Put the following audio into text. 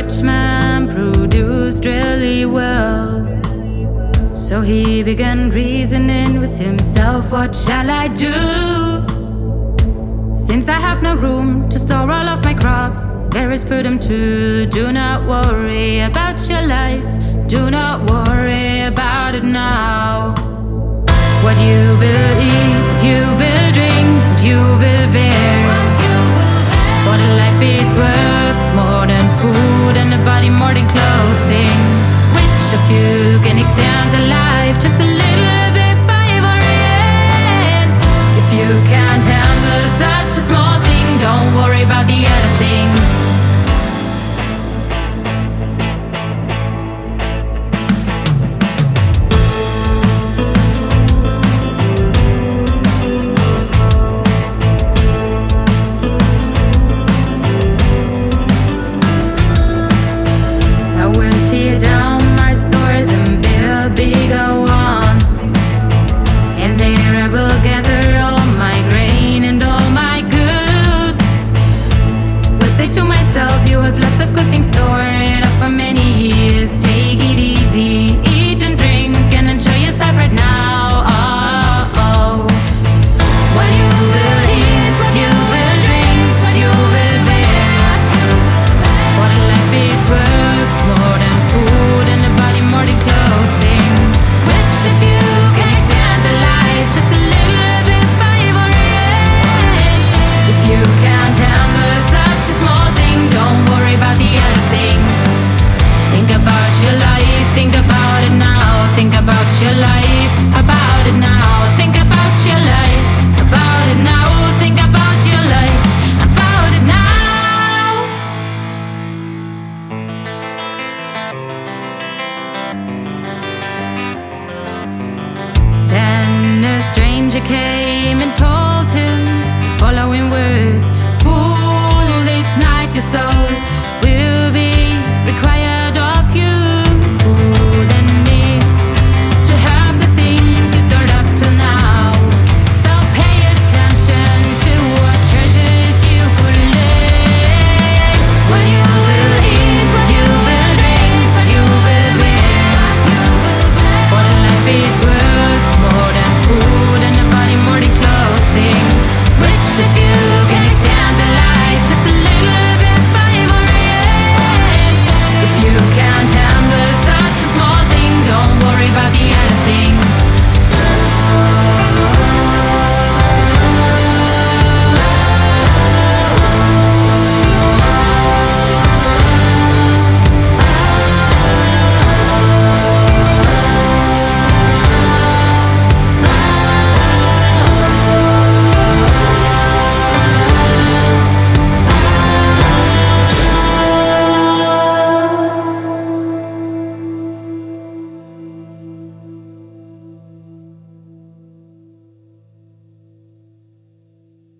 rich man produced really well. So he began reasoning with himself, what shall I do? Since I have no room to store all of my crops, there is put him to do not worry about your life. Do not worry about it now. What you will eat, what you will drink, what you will wear,